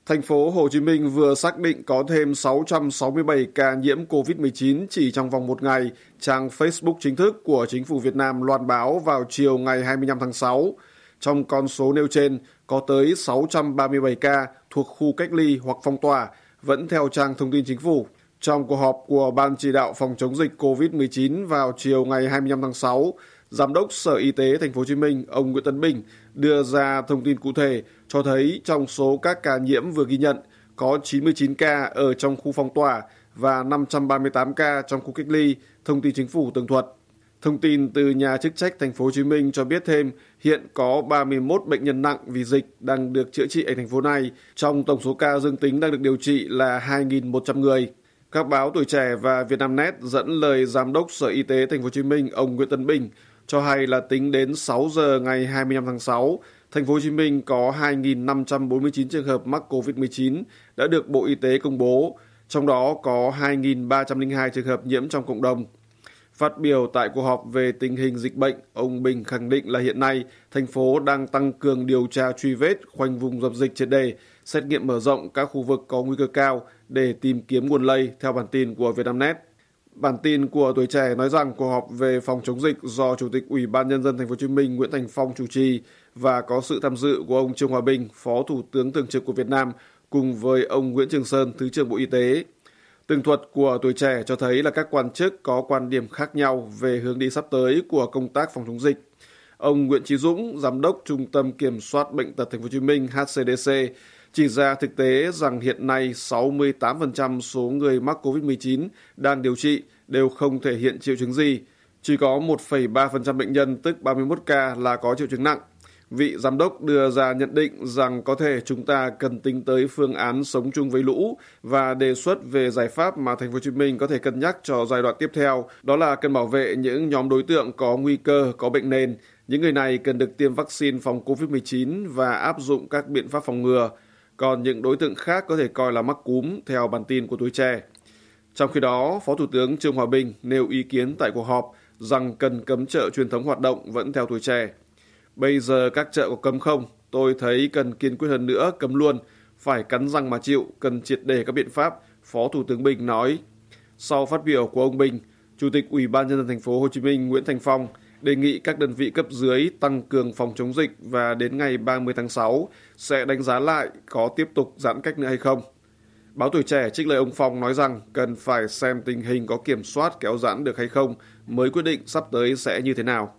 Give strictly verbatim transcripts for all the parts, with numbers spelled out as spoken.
Thành phố Hồ Chí Minh vừa xác định có thêm sáu trăm sáu mươi bảy ca nhiễm covid mười chín chỉ trong vòng một ngày, trang Facebook chính thức của Chính phủ Việt Nam loan báo vào chiều ngày hai mươi lăm tháng sáu. Trong con số nêu trên, có tới sáu trăm ba mươi bảy ca thuộc khu cách ly hoặc phong tỏa, vẫn theo trang thông tin chính phủ. Trong cuộc họp của Ban chỉ đạo phòng chống dịch covid mười chín vào chiều ngày hai mươi lăm tháng sáu, Giám đốc Sở Y tế Thành phố Hồ Chí Minh ông Nguyễn Tấn Bình đưa ra thông tin cụ thể cho thấy trong số các ca nhiễm vừa ghi nhận có chín mươi chín ca ở trong khu phong tỏa và năm trăm ba mươi tám ca trong khu cách ly, thông tin chính phủ tường thuật. Thông tin từ nhà chức trách Thành phố Hồ Chí Minh cho biết thêm hiện có ba mươi mốt bệnh nhân nặng vì dịch đang được chữa trị ở thành phố này, trong tổng số ca dương tính đang được điều trị là hai nghìn một trăm người. Các báo Tuổi Trẻ và Vietnamnet dẫn lời Giám đốc Sở Y tế Thành phố Hồ Chí Minh ông Nguyễn Tấn Bình cho hay là tính đến sáu giờ ngày hai mươi lăm tháng sáu, Thành phố Hồ Chí Minh có hai nghìn năm trăm bốn mươi chín trường hợp mắc covid mười chín đã được Bộ Y tế công bố, trong đó có hai nghìn ba trăm lẻ hai trường hợp nhiễm trong cộng đồng. Phát biểu tại cuộc họp về tình hình dịch bệnh, ông Bình khẳng định là hiện nay thành phố đang tăng cường điều tra truy vết, khoanh vùng dập dịch triệt để, xét nghiệm mở rộng các khu vực có nguy cơ cao để tìm kiếm nguồn lây, theo bản tin của Vietnamnet. Bản tin của Tuổi Trẻ nói rằng cuộc họp về phòng chống dịch do Chủ tịch Ủy ban Nhân dân Thành phố Hồ Chí Minh Nguyễn Thành Phong chủ trì và có sự tham dự của ông Trương Hòa Bình, Phó Thủ tướng Thường trực của Việt Nam, cùng với ông Nguyễn Trường Sơn, Thứ trưởng Bộ Y tế. Tường thuật của Tuổi Trẻ cho thấy là các quan chức có quan điểm khác nhau về hướng đi sắp tới của công tác phòng chống dịch. Ông Nguyễn Chí Dũng, Giám đốc Trung tâm Kiểm soát Bệnh tật Thành phố Hồ Chí Minh H C D C, chỉ ra thực tế rằng hiện nay sáu mươi tám phần trăm số người mắc covid mười chín đang điều trị đều không thể hiện triệu chứng gì. Chỉ có một phẩy ba phần trăm bệnh nhân, tức ba mươi mốt ca là có triệu chứng nặng. Vị giám đốc đưa ra nhận định rằng có thể chúng ta cần tính tới phương án sống chung với lũ và đề xuất về giải pháp mà Thành phố Hồ Chí Minh có thể cân nhắc cho giai đoạn tiếp theo, đó là cần bảo vệ những nhóm đối tượng có nguy cơ, có bệnh nền. Những người này cần được tiêm vaccine phòng covid mười chín và áp dụng các biện pháp phòng ngừa. Còn những đối tượng khác có thể coi là mắc cúm, theo bản tin của Tuổi Trẻ. Trong khi đó, Phó Thủ tướng Trương Hòa Bình nêu ý kiến tại cuộc họp rằng cần cấm chợ truyền thống hoạt động, vẫn theo Tuổi Trẻ. Bây giờ các chợ có cấm không? Tôi thấy cần kiên quyết hơn nữa, cấm luôn. Phải cắn răng mà chịu, cần triệt để các biện pháp, Phó Thủ tướng Bình nói. Sau phát biểu của ông Bình, Chủ tịch Ủy ban Nhân dân Thành phố Hồ Chí Minh Nguyễn Thành Phong đề nghị các đơn vị cấp dưới tăng cường phòng chống dịch và đến ngày ba mươi tháng sáu sẽ đánh giá lại có tiếp tục giãn cách nữa hay không. Báo Tuổi Trẻ trích lời ông Phong nói rằng cần phải xem tình hình có kiểm soát kéo giãn được hay không mới quyết định sắp tới sẽ như thế nào.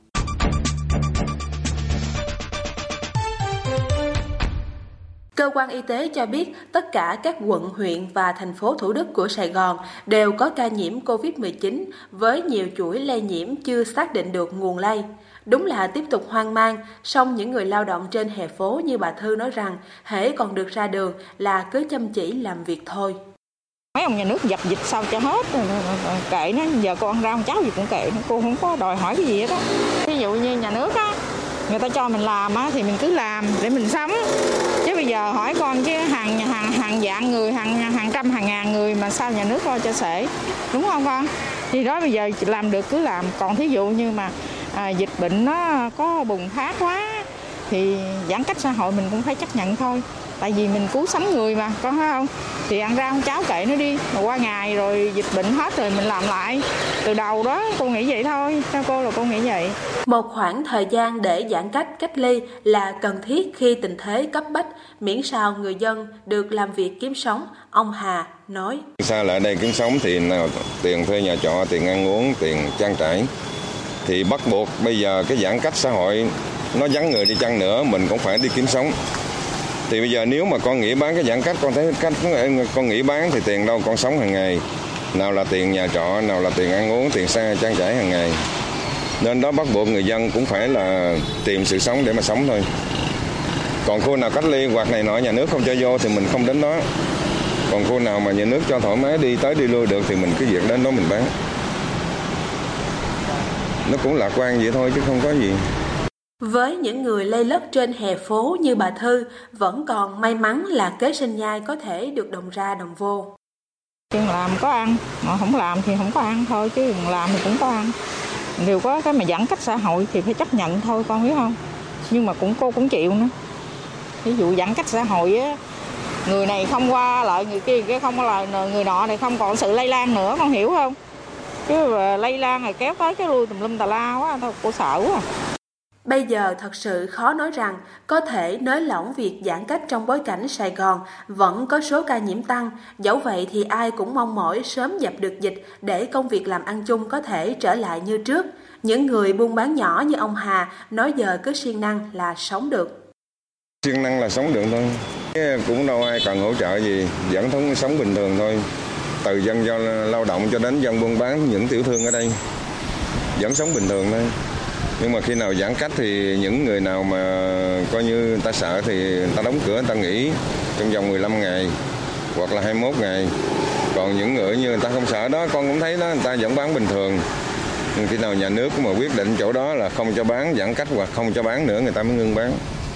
Cơ quan y tế cho biết tất cả các quận, huyện và thành phố Thủ Đức của Sài Gòn đều có ca nhiễm covid mười chín với nhiều chuỗi lây nhiễm chưa xác định được nguồn lây. Đúng là tiếp tục hoang mang, song những người lao động trên hè phố như bà Thư nói rằng hễ còn được ra đường là cứ chăm chỉ làm việc thôi. Mấy ông nhà nước dập dịch sao cho hết, kệ nó, giờ con ra con cháu gì cũng kệ, cô không có đòi hỏi cái gì hết đó. Ví dụ như nhà nước á, người ta cho mình làm á thì mình cứ làm để mình sống. Chứ bây giờ hỏi con chứ hàng hàng hàng vạn người, hàng hàng trăm hàng ngàn người mà sao nhà nước lo cho sể, đúng không con? Thì đó bây giờ làm được cứ làm, còn thí dụ như mà à, dịch bệnh nó có bùng phát quá thì giãn cách xã hội mình cũng phải chấp nhận thôi. Tại vì mình cứu sống người mà, con thấy không? Thì ăn ra con cháu kệ nó đi, mà qua ngày rồi dịch bệnh hết rồi mình làm lại từ đầu đó, cô nghĩ vậy thôi, theo cô là cô nghĩ vậy. Một khoảng thời gian để giãn cách, cách ly là cần thiết khi tình thế cấp bách, miễn sao người dân được làm việc kiếm sống, ông Hà nói. Sao lại đây kiếm sống thì nào tiền thuê nhà trọ, tiền ăn uống, tiền trang trải. Thì bắt buộc bây giờ cái giãn cách xã hội nó vắng người đi chăng nữa mình cũng phải đi kiếm sống. Thì bây giờ nếu mà con nghỉ bán cái giãn cách, con thấy cách con nghỉ bán thì tiền đâu con sống hàng ngày. Nào là tiền nhà trọ, nào là tiền ăn uống, tiền xe trang trải hàng ngày. Nên đó bắt buộc người dân cũng phải là tìm sự sống để mà sống thôi. Còn khu nào cách ly hoặc này nọ nhà nước không cho vô thì mình không đến đó. Còn khu nào mà nhà nước cho thoải mái đi tới đi lui được thì mình cứ việc đến đó mình bán. Nó cũng lạc quan vậy thôi chứ không có gì. Với những người lây lất trên hè phố như bà Thư, vẫn còn may mắn là kế sinh nhai có thể được đồng ra đồng vô. Chuyện làm có ăn, mà không làm thì không có ăn thôi, chứ đừng làm thì cũng có ăn. Điều có cái mà giãn cách xã hội thì phải chấp nhận thôi, con biết không? Nhưng mà cũng cô cũng chịu nữa. Ví dụ giãn cách xã hội á, người này không qua lại người kia, cái không qua lại người nọ này, không còn sự lây lan nữa, con hiểu không? Chứ lây lan rồi kéo tới cái lui tùm lum tà la quá, thôi cô sợ quá. Bây giờ thật sự khó nói rằng có thể nới lỏng việc giãn cách trong bối cảnh Sài Gòn vẫn có số ca nhiễm tăng. Dẫu vậy thì ai cũng mong mỏi sớm dập được dịch để công việc làm ăn chung có thể trở lại như trước. Những người buôn bán nhỏ như ông Hà nói giờ cứ siêng năng là sống được. Siêng năng là sống được thôi. Cũng đâu ai cần hỗ trợ gì, vẫn thống sống bình thường thôi. Từ dân do lao động cho đến dân buôn bán, những tiểu thương ở đây vẫn sống bình thường thôi. Nhưng mà khi nào giãn cách thì những người nào mà coi như người ta sợ thì người ta đóng cửa, người ta nghỉ trong vòng mười lăm ngày hoặc là hai mươi mốt ngày. Còn những người như người ta không sợ đó, con cũng thấy đó, người ta vẫn bán bình thường. Nhưng khi nào nhà nước mà quyết định chỗ đó là không cho bán, giãn cách hoặc không cho bán nữa, người ta mới ngưng bán.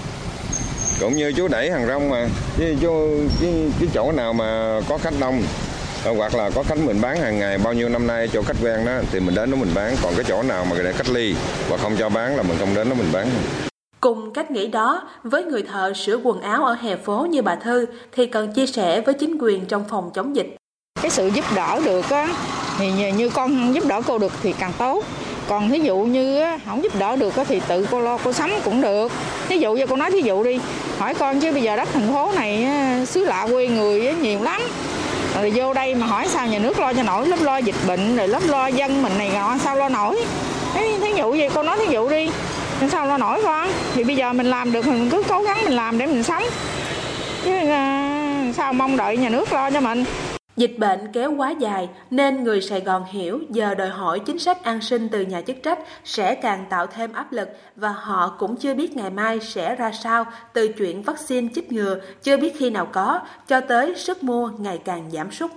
Cũng như chú đẩy hàng rong mà, cái, cái, cái chỗ nào mà có khách đông, hoặc là có khách mình bán hàng ngày bao nhiêu năm nay chỗ khách quen đó thì mình đến đó mình bán, còn cái chỗ nào mà để cách ly và không cho bán là mình không đến đó mình bán. Cùng cách nghĩ đó, với người thợ sửa quần áo ở hè phố như bà Thư thì cần chia sẻ với chính quyền trong phòng chống dịch. Cái sự giúp đỡ được á, thì như con giúp đỡ cô được thì càng tốt. Còn thí dụ như không giúp đỡ được thì tự cô lo cô sắm cũng được. Thí dụ như cô nói thí dụ đi, hỏi con chứ bây giờ đất thành phố này xứ lạ quê người nhiều lắm. Rồi vô đây mà hỏi sao nhà nước lo cho nổi, lớp lo dịch bệnh, rồi lớp lo dân mình này nọ, sao lo nổi. Thế thí dụ vậy cô nói thí dụ đi, sao lo nổi con. Thì bây giờ mình làm được mình cứ cố gắng mình làm để mình sống. Chứ sao mong đợi nhà nước lo cho mình. Dịch bệnh kéo quá dài nên người Sài Gòn hiểu giờ đòi hỏi chính sách an sinh từ nhà chức trách sẽ càng tạo thêm áp lực và họ cũng chưa biết ngày mai sẽ ra sao, từ chuyện vaccine chích ngừa chưa biết khi nào có cho tới sức mua ngày càng giảm sút.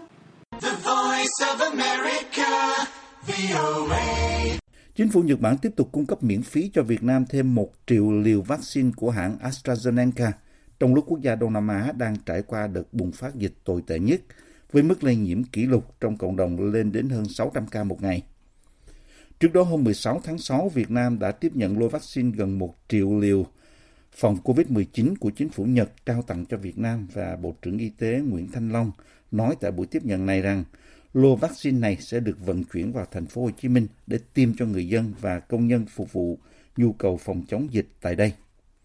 Chính phủ Nhật Bản tiếp tục cung cấp miễn phí cho Việt Nam thêm một triệu liều vaccine của hãng AstraZeneca trong lúc quốc gia Đông Nam Á đang trải qua đợt bùng phát dịch tồi tệ nhất, với mức lây nhiễm kỷ lục trong cộng đồng lên đến hơn sáu trăm ca một ngày. Trước đó hôm mười sáu tháng sáu, Việt Nam đã tiếp nhận lô vaccine gần một triệu liều phòng covid mười chín của chính phủ Nhật trao tặng cho Việt Nam, và Bộ trưởng Y tế Nguyễn Thanh Long nói tại buổi tiếp nhận này rằng lô vaccine này sẽ được vận chuyển vào thành phố Hồ Chí Minh để tiêm cho người dân và công nhân phục vụ nhu cầu phòng chống dịch tại đây.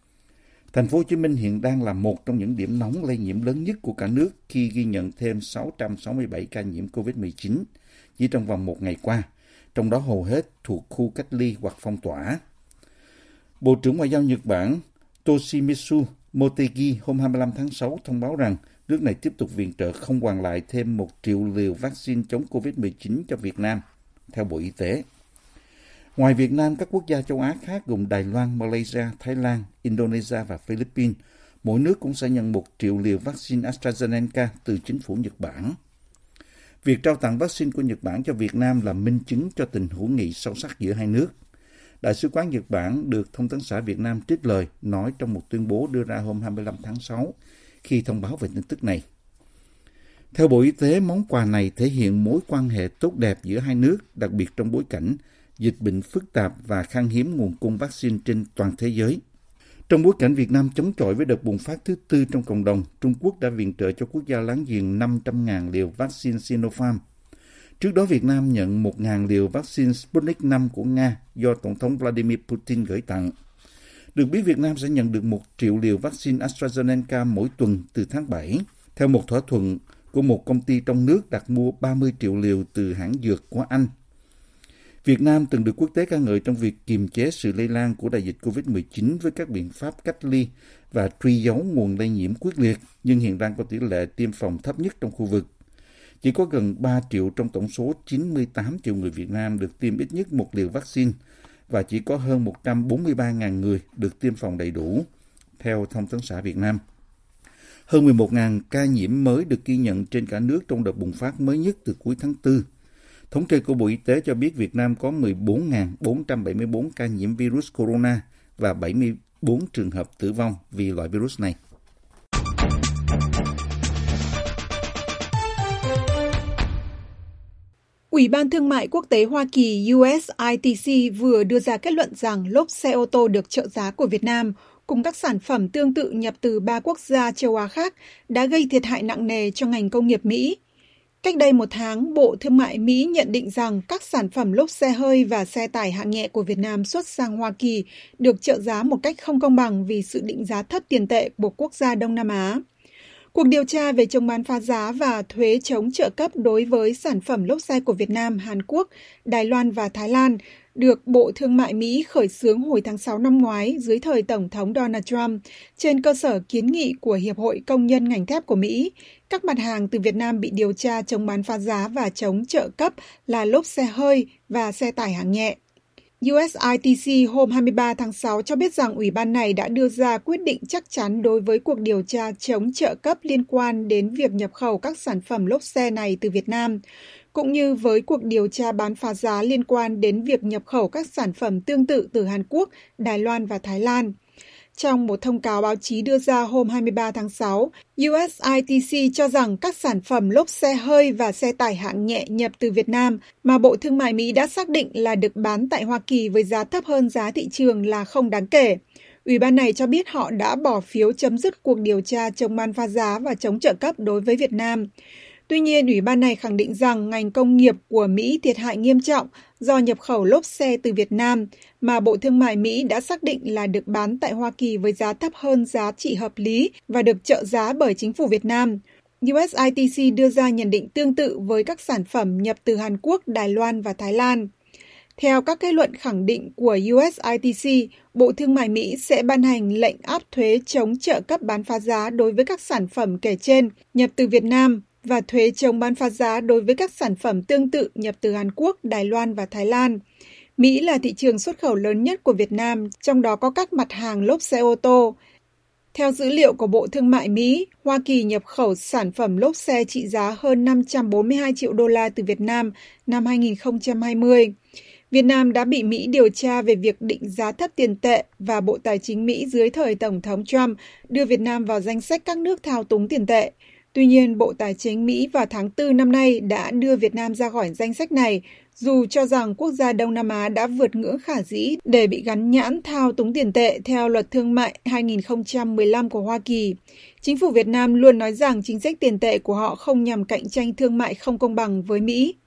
Thành phố Hồ Chí Minh hiện đang là một trong những điểm nóng lây nhiễm lớn nhất của cả nước khi ghi nhận thêm sáu trăm sáu mươi bảy ca nhiễm covid mười chín chỉ trong vòng một ngày qua, trong đó hầu hết thuộc khu cách ly hoặc phong tỏa. Bộ trưởng Ngoại giao Nhật Bản Toshimitsu Motegi hôm hai mươi lăm tháng sáu thông báo rằng nước này tiếp tục viện trợ không hoàn lại thêm một triệu liều vaccine chống covid mười chín cho Việt Nam, theo Bộ Y tế. Ngoài Việt Nam, các quốc gia châu Á khác gồm Đài Loan, Malaysia, Thái Lan, Indonesia và Philippines, mỗi nước cũng sẽ nhận một triệu liều vaccine AstraZeneca từ chính phủ Nhật Bản. Việc trao tặng vaccine của Nhật Bản cho Việt Nam là minh chứng cho tình hữu nghị sâu sắc giữa hai nước. Đại sứ quán Nhật Bản được Thông tấn xã Việt Nam trích lời nói trong một tuyên bố đưa ra hôm hai mươi lăm tháng sáu khi thông báo về tin tức này. Theo Bộ Y tế, món quà này thể hiện mối quan hệ tốt đẹp giữa hai nước, đặc biệt trong bối cảnh dịch bệnh phức tạp và khan hiếm nguồn cung vaccine trên toàn thế giới. Trong bối cảnh Việt Nam chống chọi với đợt bùng phát thứ tư trong cộng đồng, Trung Quốc đã viện trợ cho quốc gia láng giềng năm trăm nghìn liều vaccine Sinopharm. Trước đó, Việt Nam nhận một nghìn liều vaccine Sputnik năm của Nga do Tổng thống Vladimir Putin gửi tặng. Được biết, Việt Nam sẽ nhận được một triệu liều vaccine AstraZeneca mỗi tuần từ tháng bảy, theo một thỏa thuận của một công ty trong nước đặt mua ba mươi triệu liều từ hãng dược của Anh. Việt Nam từng được quốc tế ca ngợi trong việc kiềm chế sự lây lan của đại dịch covid mười chín với các biện pháp cách ly và truy dấu nguồn lây nhiễm quyết liệt, nhưng hiện đang có tỷ lệ tiêm phòng thấp nhất trong khu vực. Chỉ có gần ba triệu trong tổng số chín mươi tám triệu người Việt Nam được tiêm ít nhất một liều vaccine và chỉ có hơn một trăm bốn mươi ba nghìn người được tiêm phòng đầy đủ, theo Thông tấn xã Việt Nam. Hơn mười một nghìn ca nhiễm mới được ghi nhận trên cả nước trong đợt bùng phát mới nhất từ cuối tháng tư. Thống kê của Bộ Y tế cho biết Việt Nam có mười bốn nghìn bốn trăm bảy mươi bốn ca nhiễm virus corona và bảy mươi bốn trường hợp tử vong vì loại virus này. Ủy ban Thương mại Quốc tế Hoa Kỳ U S I T C vừa đưa ra kết luận rằng lốp xe ô tô được trợ giá của Việt Nam cùng các sản phẩm tương tự nhập từ ba quốc gia châu Á khác đã gây thiệt hại nặng nề cho ngành công nghiệp Mỹ. Cách đây một tháng, Bộ Thương mại Mỹ nhận định rằng các sản phẩm lốp xe hơi và xe tải hạng nhẹ của Việt Nam xuất sang Hoa Kỳ được trợ giá một cách không công bằng vì sự định giá thấp tiền tệ của quốc gia Đông Nam Á. Cuộc điều tra về chống bán phá giá và thuế chống trợ cấp đối với sản phẩm lốp xe của Việt Nam, Hàn Quốc, Đài Loan và Thái Lan được Bộ Thương mại Mỹ khởi xướng hồi tháng sáu năm ngoái dưới thời Tổng thống Donald Trump trên cơ sở kiến nghị của Hiệp hội Công nhân ngành thép của Mỹ. Các mặt hàng từ Việt Nam bị điều tra chống bán phá giá và chống trợ cấp là lốp xe hơi và xe tải hạng nhẹ. u ét i tê xê hôm hai mươi ba tháng sáu cho biết rằng ủy ban này đã đưa ra quyết định chắc chắn đối với cuộc điều tra chống trợ cấp liên quan đến việc nhập khẩu các sản phẩm lốp xe này từ Việt Nam, cũng như với cuộc điều tra bán phá giá liên quan đến việc nhập khẩu các sản phẩm tương tự từ Hàn Quốc, Đài Loan và Thái Lan. Trong một thông cáo báo chí đưa ra hôm hai mươi ba tháng sáu, u ét i tê xê cho rằng các sản phẩm lốp xe hơi và xe tải hạng nhẹ nhập từ Việt Nam mà Bộ Thương mại Mỹ đã xác định là được bán tại Hoa Kỳ với giá thấp hơn giá thị trường là không đáng kể. Ủy ban này cho biết họ đã bỏ phiếu chấm dứt cuộc điều tra chống bán phá giá và chống trợ cấp đối với Việt Nam. Tuy nhiên, Ủy ban này khẳng định rằng ngành công nghiệp của Mỹ thiệt hại nghiêm trọng do nhập khẩu lốp xe từ Việt Nam mà Bộ Thương mại Mỹ đã xác định là được bán tại Hoa Kỳ với giá thấp hơn giá trị hợp lý và được trợ giá bởi chính phủ Việt Nam. u ét i tê xê đưa ra nhận định tương tự với các sản phẩm nhập từ Hàn Quốc, Đài Loan và Thái Lan. Theo các kết luận khẳng định của u ét i tê xê, Bộ Thương mại Mỹ sẽ ban hành lệnh áp thuế chống trợ cấp bán phá giá đối với các sản phẩm kể trên nhập từ Việt Nam và thuế chống bán phá giá đối với các sản phẩm tương tự nhập từ Hàn Quốc, Đài Loan và Thái Lan. Mỹ là thị trường xuất khẩu lớn nhất của Việt Nam, trong đó có các mặt hàng lốp xe ô tô. Theo dữ liệu của Bộ Thương mại Mỹ, Hoa Kỳ nhập khẩu sản phẩm lốp xe trị giá hơn năm trăm bốn mươi hai triệu đô la từ Việt Nam năm hai nghìn không trăm hai mươi. Việt Nam đã bị Mỹ điều tra về việc định giá thấp tiền tệ và Bộ Tài chính Mỹ dưới thời Tổng thống Trump đưa Việt Nam vào danh sách các nước thao túng tiền tệ. Tuy nhiên, Bộ Tài chính Mỹ vào tháng tư năm nay đã đưa Việt Nam ra khỏi danh sách này, dù cho rằng quốc gia Đông Nam Á đã vượt ngưỡng khả dĩ để bị gắn nhãn thao túng tiền tệ theo luật thương mại hai nghìn không trăm mười lăm của Hoa Kỳ. Chính phủ Việt Nam luôn nói rằng chính sách tiền tệ của họ không nhằm cạnh tranh thương mại không công bằng với Mỹ.